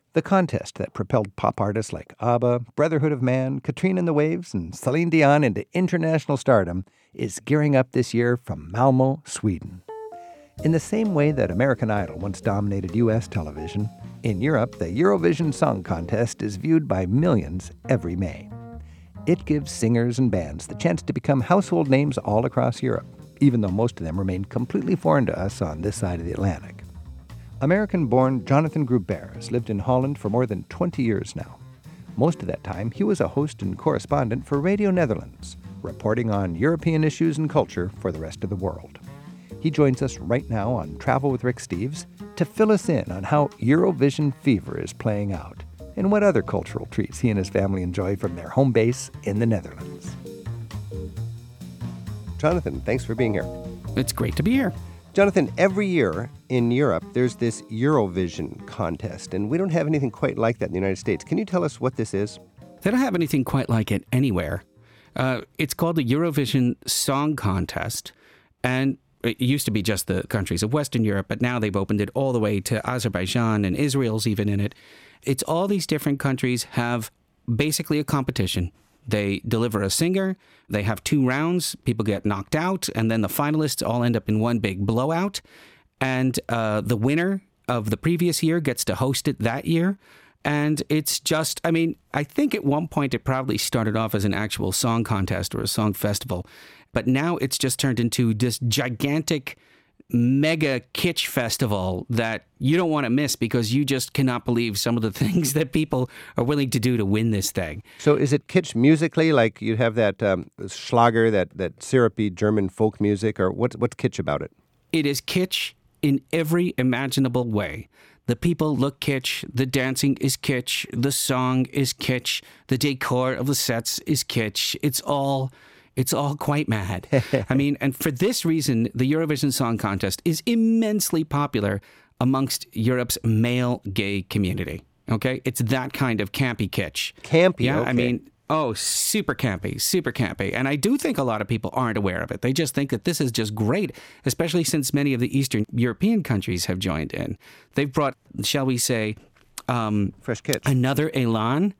The contest that propelled pop artists like ABBA, Brotherhood of Man, Katrina and the Waves, and Celine Dion into international stardom is gearing up this year from Malmö, Sweden. In the same way that American Idol once dominated U.S. television, in Europe, the Eurovision Song Contest is viewed by millions every May. It gives singers and bands the chance to become household names all across Europe, even though most of them remain completely foreign to us on this side of the Atlantic. American-born Jonathan Gruber has lived in Holland for more than 20 years now. Most of that time, he was a host and correspondent for Radio Netherlands, reporting on European issues and culture for the rest of the world. He joins us right now on Travel with Rick Steves to fill us in on how Eurovision fever is playing out and what other cultural treats he and his family enjoy from their home base in the Netherlands. Jonathan, thanks for being here. It's great to be here. Jonathan, every year in Europe, there's this Eurovision contest, and we don't have anything quite like that in the United States. Can you tell us what this is? They don't have anything quite like it anywhere. It's called the Eurovision Song Contest, and it used to be just the countries of Western Europe, but now they've opened it all the way to Azerbaijan, and Israel's even in it. It's all these different countries have basically a competition. They deliver a singer, they have 2 rounds, people get knocked out, and then the finalists all end up in one big blowout. And the winner of the previous year gets to host it that year. And it's just, I think at one point it probably started off as an actual song contest or a song festival. But now it's just turned into this gigantic mega kitsch festival that you don't want to miss because you just cannot believe some of the things that people are willing to do to win this thing. So is it kitsch musically, like you have that Schlager, that syrupy German folk music, or what's kitsch about it? It is kitsch in every imaginable way. The people look kitsch, the dancing is kitsch, the song is kitsch, the decor of the sets is kitsch. It's all quite mad. And for this reason, the Eurovision Song Contest is immensely popular amongst Europe's male gay community. Okay? It's that kind of campy kitsch. Campy, yeah, okay. Super campy, super campy. And I do think a lot of people aren't aware of it. They just think that this is just great, especially since many of the Eastern European countries have joined in. They've brought, shall we say, fresh kids, another elan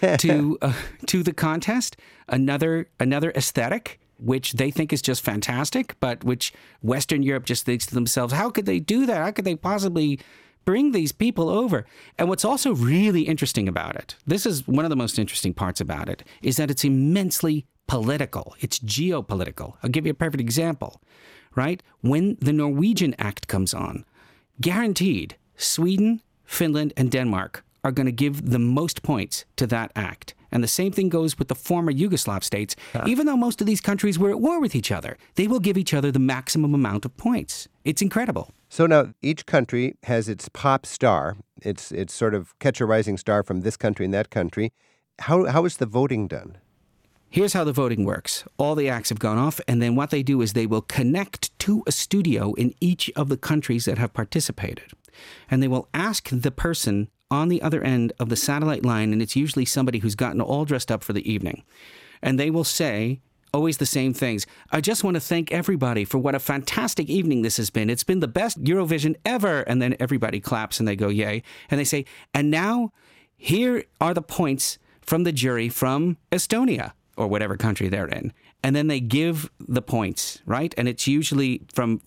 to the contest, another aesthetic, which they think is just fantastic, but which Western Europe just thinks to themselves, how could they do that? How could they possibly bring these people over? And what's also really interesting about it, this is one of the most interesting parts about it, is that it's immensely political. It's geopolitical. I'll give you a perfect example, right? When the Norwegian Act comes on, guaranteed, Sweden, Finland, and Denmark are going to give the most points to that act. And the same thing goes with the former Yugoslav states. Even though most of these countries were at war with each other, they will give each other the maximum amount of points. It's incredible. So now each country has its pop star. It's sort of catch a rising star from this country and that country. How is the voting done? Here's how the voting works. All the acts have gone off, and then what they do is they will connect to a studio in each of the countries that have participated. And they will ask the person on the other end of the satellite line, and it's usually somebody who's gotten all dressed up for the evening. And they will say always the same things. I just want to thank everybody for what a fantastic evening this has been. It's been the best Eurovision ever. And then everybody claps and they go, yay. And they say, and now here are the points from the jury from Estonia or whatever country they're in. And then they give the points, right? And it's usually from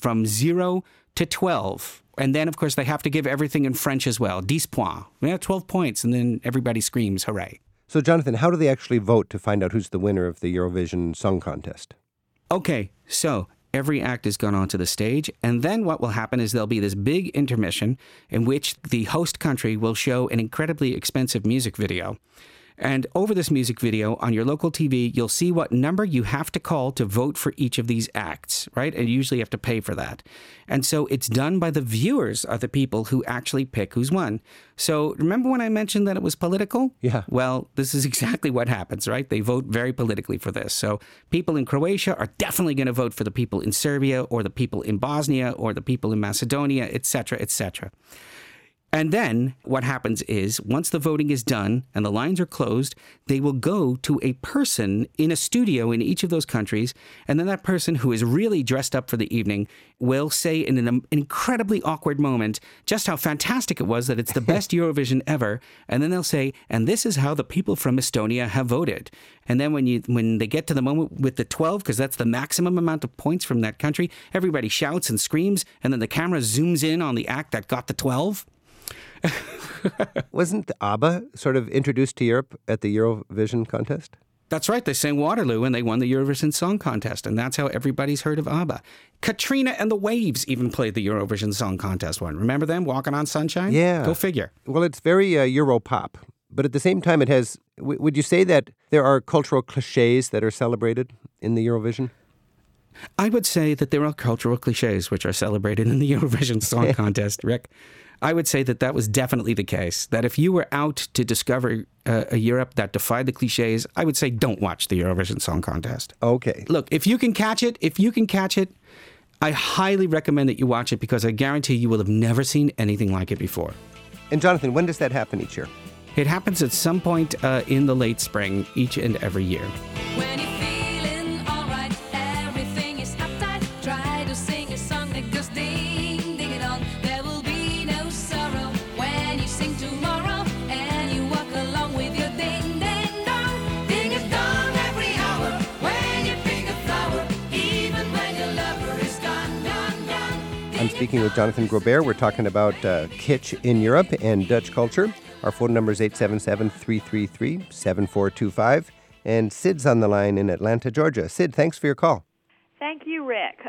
0 to 12. And then, of course, they have to give everything in French as well. 10 points. We have 12 points. And then everybody screams, hooray. So, Jonathan, how do they actually vote to find out who's the winner of the Eurovision Song Contest? Okay, so every act has gone onto the stage. And then what will happen is there'll be this big intermission in which the host country will show an incredibly expensive music video. And over this music video on your local TV, you'll see what number you have to call to vote for each of these acts, right? And you usually have to pay for that. And so it's done by the viewers are the people who actually pick who's won. So remember when I mentioned that it was political? Yeah. Well, this is exactly what happens, right? They vote very politically for this. So people in Croatia are definitely going to vote for the people in Serbia or the people in Bosnia or the people in Macedonia, et cetera, et cetera. And then what happens is, once the voting is done and the lines are closed, they will go to a person in a studio in each of those countries. And then that person who is really dressed up for the evening will say in an incredibly awkward moment just how fantastic it was, that it's the best Eurovision ever. And then they'll say, and this is how the people from Estonia have voted. And then when they get to the moment with the 12, because that's the maximum amount of points from that country, everybody shouts and screams. And then the camera zooms in on the act that got the 12. Wasn't ABBA sort of introduced to Europe at the Eurovision contest? That's right. They sang Waterloo and they won the Eurovision Song Contest. And that's how everybody's heard of ABBA. Katrina and the Waves even played the Eurovision Song Contest one. Remember them, Walking on Sunshine? Yeah. Go figure. Well, it's very Euro-pop. But at the same time, it has... would you say that there are cultural cliches that are celebrated in the Eurovision? I would say that there are cultural cliches which are celebrated in the Eurovision Song Contest, Rick. I would say that was definitely the case. That if you were out to discover a Europe that defied the cliches, I would say don't watch the Eurovision Song Contest. Okay. Look, if you can catch it, I highly recommend that you watch it, because I guarantee you will have never seen anything like it before. And Jonathan, when does that happen each year? It happens at some point in the late spring each and every year. When you're feeling alright, everything is uptight. Try to sing a song that goes ding, ding it on. There will be no sorrow when you sing tomorrow, and you walk along with your ding, ding, dong. Ding a dong every hour when you pick a flower, even when your lover is gone, gone, gone. I'm speaking with Jonathan Grobert. We're talking about kitsch in Europe and Dutch culture. Our phone number is 877-333-7425. And Sid's on the line in Atlanta, Georgia. Sid, thanks for your call. Thank you, Rick.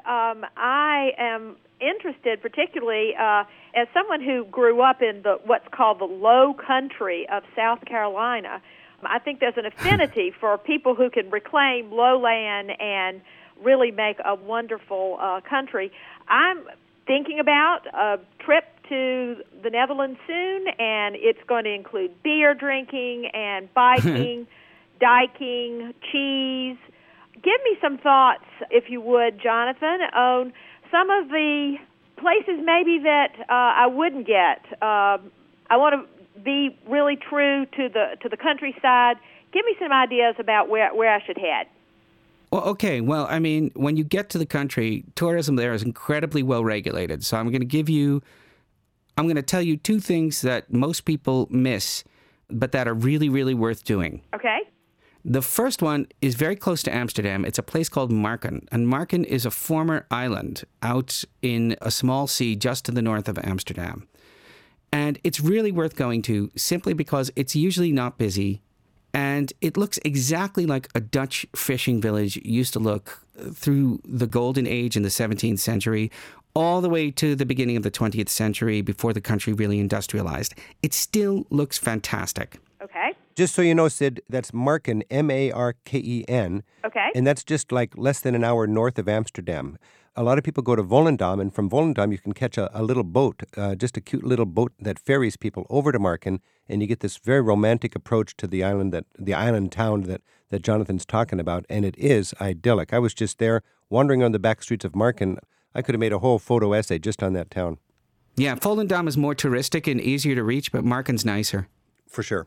I am interested, particularly as someone who grew up in what's called the Low Country of South Carolina. I think there's an affinity for people who can reclaim lowland and really make a wonderful country. I'm thinking about a trip to the Netherlands soon, and it's going to include beer drinking and biking, diking, cheese. Give me some thoughts, if you would, Jonathan, on some of the places maybe that I wouldn't get. I want to be really true to the countryside. Give me some ideas about where I should head. Well, okay. Well, I mean, when you get to the country, tourism there is incredibly well regulated. So I'm going to tell you two things that most people miss, but that are really, really worth doing. Okay. The first one is very close to Amsterdam. It's a place called Marken. And Marken is a former island out in a small sea just to the north of Amsterdam. And it's really worth going to simply because it's usually not busy. And it looks exactly like a Dutch fishing village used to look through the Golden Age in the 17th century, all the way to the beginning of the 20th century before the country really industrialized. It still looks fantastic. Okay. Just so you know, Sid, that's Marken, M-A-R-K-E-N. Okay. And that's just like less than an hour north of Amsterdam. A lot of people go to Volendam, and from Volendam you can catch a little boat, just a cute little boat that ferries people over to Marken, and you get this very romantic approach to the island town that Jonathan's talking about, and it is idyllic. I was just there wandering on the back streets of Marken. I could have made a whole photo essay just on that town. Yeah, Volendam is more touristic and easier to reach, but Marken's nicer. For sure.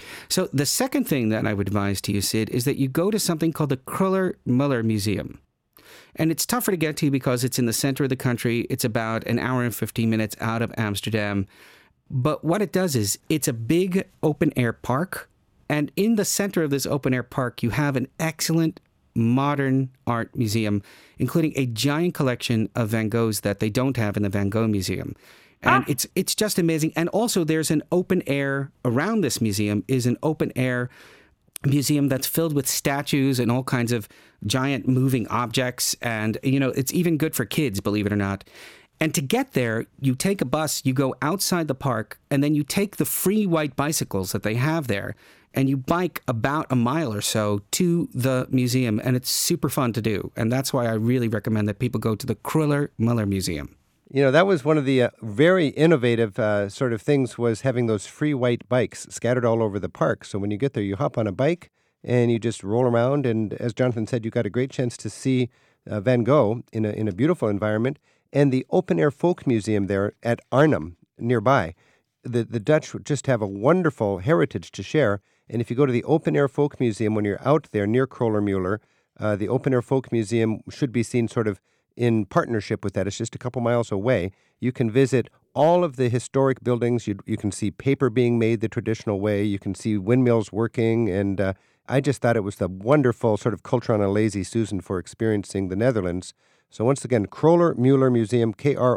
So the second thing that I would advise to you, Sid, is that you go to something called the Kruller-Müller Museum. And it's tougher to get to because it's in the center of the country. It's about an hour and 15 minutes out of Amsterdam. But what it does is it's a big open-air park. And in the center of this open-air park, you have an excellent modern art museum, including a giant collection of Van Goghs that they don't have in the Van Gogh Museum. And it's just amazing. And also there's an open air, around this museum is an open air museum that's filled with statues and all kinds of giant moving objects. And, you know, it's even good for kids, believe it or not. And to get there, you take a bus, you go outside the park, and then you take the free white bicycles that they have there, and you bike about a mile or so to the museum, and it's super fun to do. And that's why I really recommend that people go to the Kruller-Müller Museum. You know, that was one of the very innovative sort of things, was having those free white bikes scattered all over the park. So when you get there, you hop on a bike and you just roll around. And as Jonathan said, you got a great chance to see Van Gogh in a beautiful environment. And the open-air folk museum there at Arnhem nearby the Dutch just have a wonderful heritage to share. And if you go to the Open Air Folk Museum when you're out there near Kroller-Müller, the Open Air Folk Museum should be seen sort of in partnership with that. It's just a couple miles away. You can visit all of the historic buildings. You can see paper being made the traditional way. You can see windmills working. And I just thought it was the wonderful sort of culture on a lazy Susan for experiencing the Netherlands. So once again, Kroller-Müller Museum,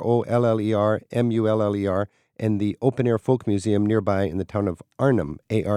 Krollermuller, and the Open Air Folk Museum nearby in the town of Arnhem,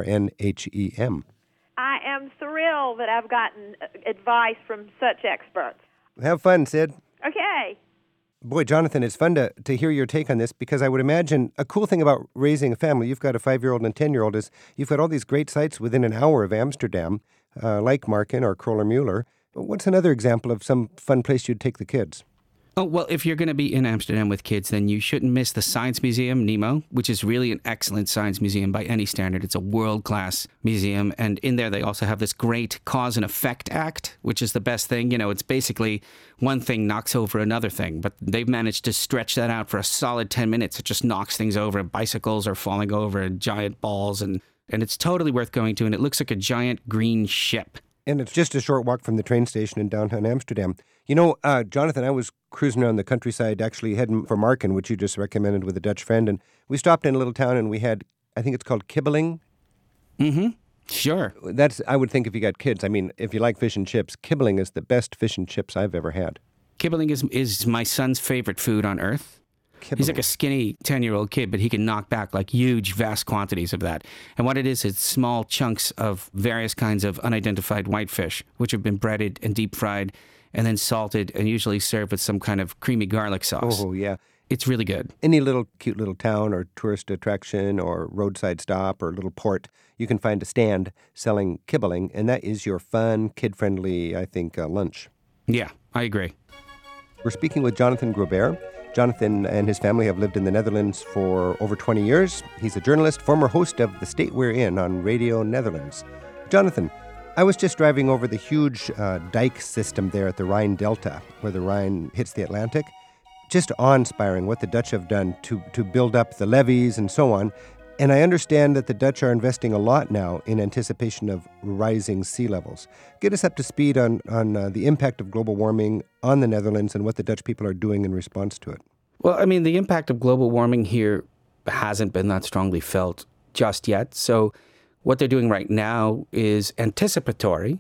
Arnhem. I am thrilled that I've gotten advice from such experts. Have fun, Sid. Okay. Boy, Jonathan, it's fun to hear your take on this, because I would imagine a cool thing about raising a family, you've got a 5-year-old and a 10-year-old, is you've got all these great sites within an hour of Amsterdam, like Marken or Kroller-Müller. What's another example of some fun place you'd take the kids? Oh, well, if you're going to be in Amsterdam with kids, then you shouldn't miss the Science Museum, Nemo, which is really an excellent science museum by any standard. It's a world-class museum. And in there, they also have this great cause and effect act, which is the best thing. You know, it's basically one thing knocks over another thing, but they've managed to stretch that out for a solid 10 minutes. It just knocks things over. Bicycles are falling over, giant balls, and it's totally worth going to. And it looks like a giant green ship. And it's just a short walk from the train station in downtown Amsterdam. You know, Jonathan, I was cruising around the countryside, actually heading for Marken, which you just recommended, with a Dutch friend. And we stopped in a little town and we had, I think it's called Kibbeling. Mm-hmm. Sure. That's, I would think, if you got kids. I mean, if you like fish and chips, Kibbeling is the best fish and chips I've ever had. Kibbeling is my son's favorite food on earth. Kibbeling. He's like a skinny 10-year-old kid, but he can knock back like huge, vast quantities of that. And what it is small chunks of various kinds of unidentified whitefish, which have been breaded and deep fried and then salted and usually served with some kind of creamy garlic sauce. Oh, yeah. It's really good. Any little cute little town or tourist attraction or roadside stop or little port, you can find a stand selling kibbeling, and that is your fun, kid-friendly, I think, lunch. Yeah, I agree. We're speaking with Jonathan Grobert. Jonathan and his family have lived in the Netherlands for over 20 years. He's a journalist, former host of The State We're In on Radio Netherlands. Jonathan, I was just driving over the huge dike system there at the Rhine Delta, where the Rhine hits the Atlantic. Just awe-inspiring what the Dutch have done to build up the levees and so on. And I understand that the Dutch are investing a lot now in anticipation of rising sea levels. Get us up to speed on the impact of global warming on the Netherlands and what the Dutch people are doing in response to it. Well, I mean, the impact of global warming here hasn't been that strongly felt just yet. So what they're doing right now is anticipatory.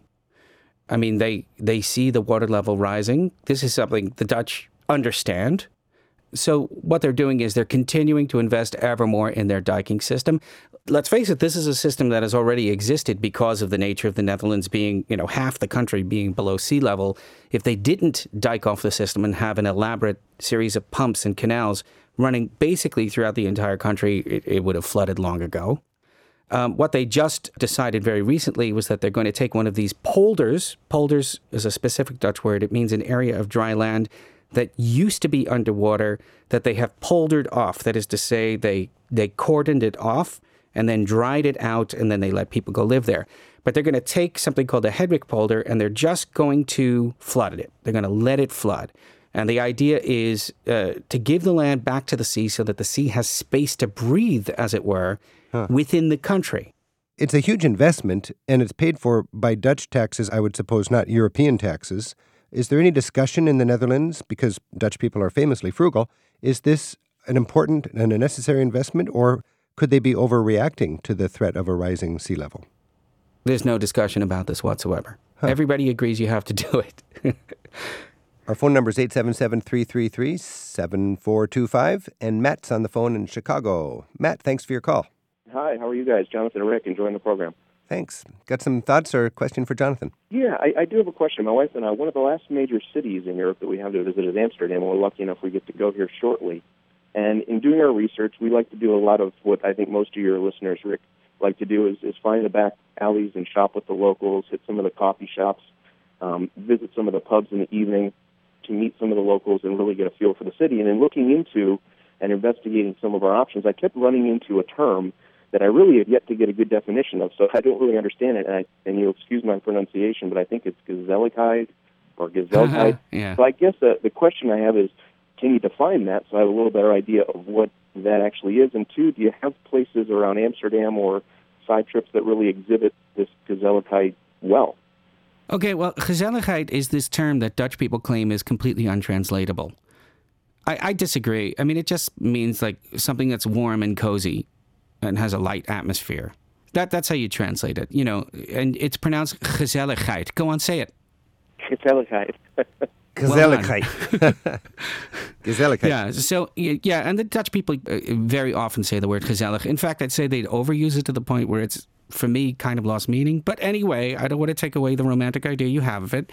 I mean, they see the water level rising. This is something the Dutch understand. So what they're doing is they're continuing to invest ever more in their diking system. Let's face it, this is a system that has already existed because of the nature of the Netherlands being, half the country being below sea level. If they didn't dike off the system and have an elaborate series of pumps and canals running basically throughout the entire country, it would have flooded long ago. What they just decided very recently was that they're going to take one of these polders. Polders is a specific Dutch word. It means an area of dry land that used to be underwater that they have poldered off. That is to say, they cordoned it off and then dried it out, and then they let people go live there. But they're going to take something called a Hedwig polder, and they're just going to flood it. They're going to let it flood. And the idea is to give the land back to the sea so that the sea has space to breathe, as it were, within the country. It's a huge investment, and it's paid for by Dutch taxes, I would suppose, not European taxes. Is there any discussion in the Netherlands, because Dutch people are famously frugal, is this an important and a necessary investment, or could they be overreacting to the threat of a rising sea level? There's no discussion about this whatsoever. Everybody agrees you have to do it. Our phone number is 877-333-7425, and Matt's on the phone in Chicago. Matt, thanks for your call. Hi, how are you guys? Jonathan and Rick, enjoying the program. Thanks. Got some thoughts or a question for Jonathan? Yeah, I do have a question. My wife and I, one of the last major cities in Europe that we have to visit is Amsterdam, and we're lucky enough we get to go here shortly. And in doing our research, we like to do a lot of what I think most of your listeners, Rick, like to do is find the back alleys and shop with the locals, hit some of the coffee shops, visit some of the pubs in the evening to meet some of the locals and really get a feel for the city. And in looking into and investigating some of our options, I kept running into a term that I really have yet to get a good definition of, so I don't really understand it. And you'll excuse my pronunciation, but I think it's Gezelligheid or Gezelligheid. Yeah. So I guess the question I have is, can you define that so I have a little better idea of what that actually is? And two, do you have places around Amsterdam or side trips that really exhibit this gezelligheid well? Okay, well, gezelligheid is this term that Dutch people claim is completely untranslatable. I disagree. I mean, it just means like something that's warm and cozy and has a light atmosphere. That's how you translate it, you know, and it's pronounced gezelligheid. Go on, say it. Gezelligheid. Gezelligheid. Gezelligheid. Yeah, so, yeah, and the Dutch people very often say the word gezellig. In fact, I'd say they'd overuse it to the point where it's, for me, kind of lost meaning. But anyway, I don't want to take away the romantic idea you have of it.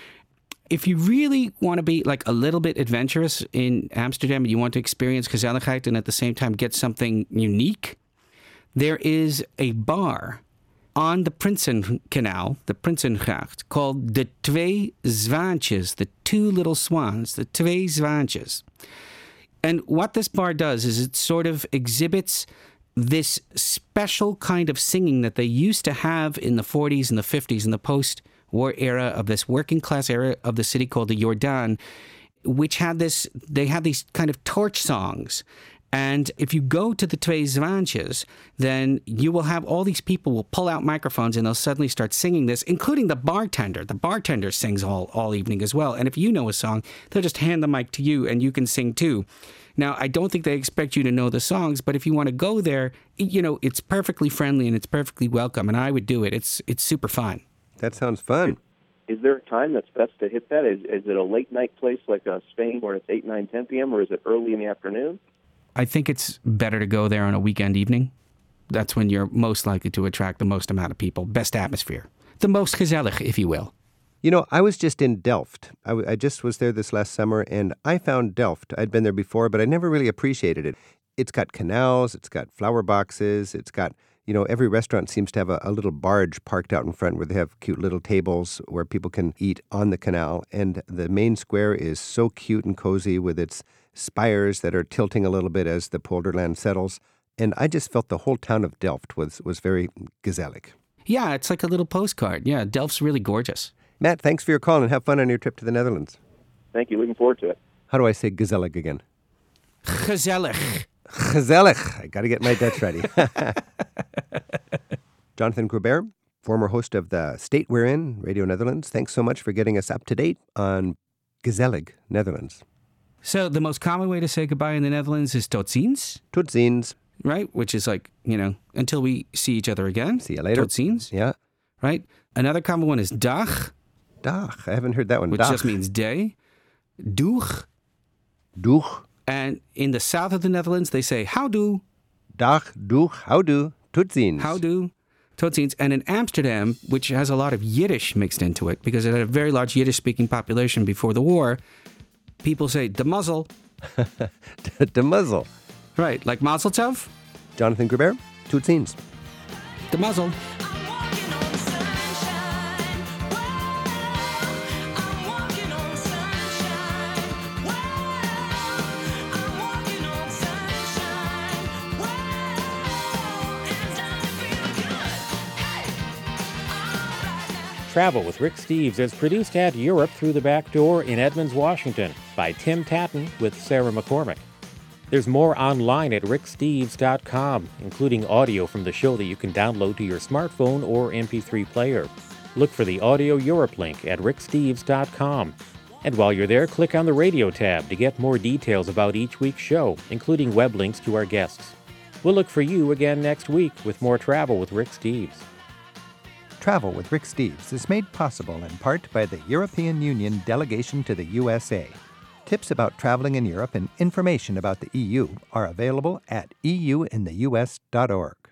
If you really want to be like a little bit adventurous in Amsterdam and you want to experience gezelligheid and at the same time get something unique, there is a bar on the Prinsenkanal, the Prinsengracht, called the Twee Zwaantjes, the two little swans, the Twee Zwaantjes. And what this bar does is it sort of exhibits this special kind of singing that they used to have in the 40s and the 50s in the post-war era of this working class era of the city called the Jordaan, which had this, they had these kind of torch songs. And if you go to the Twee Zwaantjes, then you will have all these people will pull out microphones and they'll suddenly start singing this, including the bartender. The bartender sings all evening as well. And if you know a song, they'll just hand the mic to you and you can sing too. Now, I don't think they expect you to know the songs, but if you want to go there, you know, it's perfectly friendly and it's perfectly welcome, and I would do it. It's super fun. That sounds fun. Is there a time that's best to hit that? Is it a late night place like Spain where it's 8, 9, 10 p.m., or is it early in the afternoon? I think it's better to go there on a weekend evening. That's when you're most likely to attract the most amount of people, best atmosphere, the most gezellig, if you will. You know, I was just in Delft. I just was there this last summer, and I found Delft. I'd been there before, but I never really appreciated it. It's got canals, it's got flower boxes, it's got, you know, every restaurant seems to have a little barge parked out in front where they have cute little tables where people can eat on the canal. And the main square is so cute and cozy with its spires that are tilting a little bit as the polderland settles. And I just felt the whole town of Delft was very gezellig. Yeah, it's like a little postcard. Yeah, Delft's really gorgeous. Matt, thanks for your call and have fun on your trip to the Netherlands. Thank you. Looking forward to it. How do I say gezellig again? Gezellig. Gezellig. I got to get my Dutch ready. Jonathan Grobert, former host of the State We're In, Radio Netherlands. Thanks so much for getting us up to date on gezellig Netherlands. So the most common way to say goodbye in the Netherlands is tot ziens, Tot ziens. right? Which is like, you know, until we see each other again. See you later. Tot ziens, Yeah. right? Another common one is dag, Dag. I haven't heard that one. which Dag. just means day. Doeg. Doeg. And in the south of the Netherlands, they say houdoe, Dag. Doeg. Houdoe. Tot ziens. houdoe, tot ziens. And in Amsterdam, which has a lot of Yiddish mixed into it, because it had a very large Yiddish-speaking population before the war, people say de muzzle, De muzzle. right? Like mazel tov, Jonathan Grobert. Tot ziens. de muzzle. I'm walking on sunshine. Whoa, I'm walking on sunshine. Whoa, I'm walking on sunshine. Whoa, and I feel good. Hey, all right now. Travel with Rick Steves is produced at Europe Through the Back Door in Edmonds, Washington by Tim Tatton with Sarah McCormick. There's more online at ricksteves.com, including audio from the show that you can download to your smartphone or MP3 player. Look for the Audio Europe link at ricksteves.com. And while you're there, click on the radio tab to get more details about each week's show, including web links to our guests. We'll look for you again next week with more Travel with Rick Steves. Travel with Rick Steves is made possible in part by the European Union delegation to the USA. Tips about traveling in Europe and information about the EU are available at euintheus.org.